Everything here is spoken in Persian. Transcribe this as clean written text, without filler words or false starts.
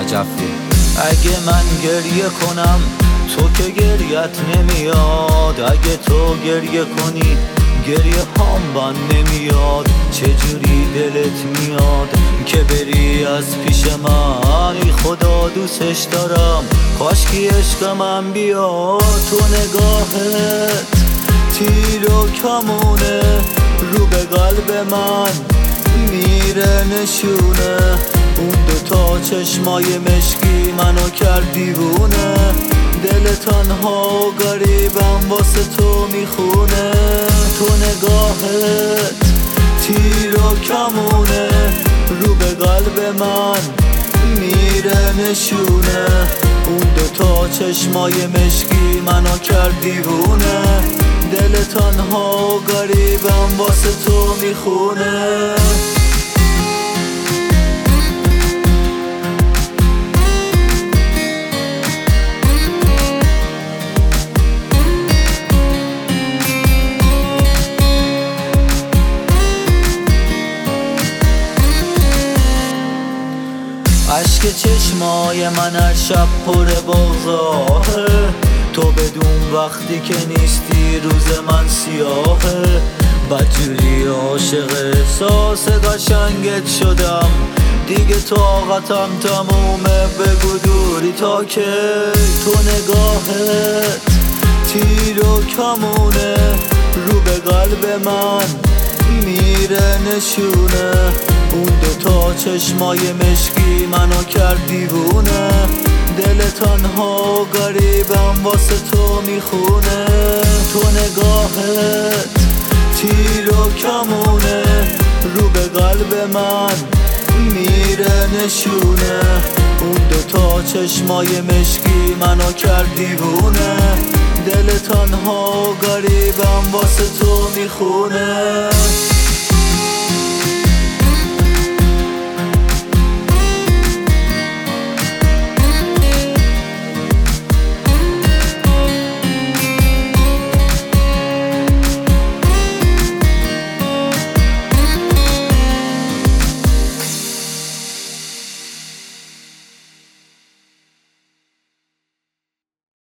نجفی. اگه من گریه کنم تو که گریت نمیاد، اگه تو گریه کنی گریه هام بان نمیاد. چجوری دلت میاد که بری از پیش من؟ ای خدا دوستش دارم، کاشکی عشقم بیاد. تو نگاهت تیر و کمونه، رو به قلب من میره نشونه. اون دوتا چشمای مشکی منو کرد دیوونه. دل تنها و غریبم واسه تو میخونه. تو نگاهت تیر و کمونه، رو به قلب من میره نشونه. اون دوتا چشمای مشکی منو کرد دیوونه. دل تنها و غریبم واسه تو میخونه. عشق چشمای من هر شب پر بغضاهه. تو بدون وقتی که نیستی روز من سیاهه. بدجوری عاشق احساس قشنگت شدم، دیگه طاقتم تمومه. بگو دوری تا که تو نگاهت تیر و کمونه، رو به قلب من میره نشونه. اون دوتا چشمای مشکی منو کرد دیوونه. دل تنها و غریبم واسه تو میخونه. تو نگاهت تیر و کمونه، رو به قلب من میره نشونه. اون دوتا چشمای مشکی منو کرد دیوونه. دل تنها و غریبم واسه تو میخونه.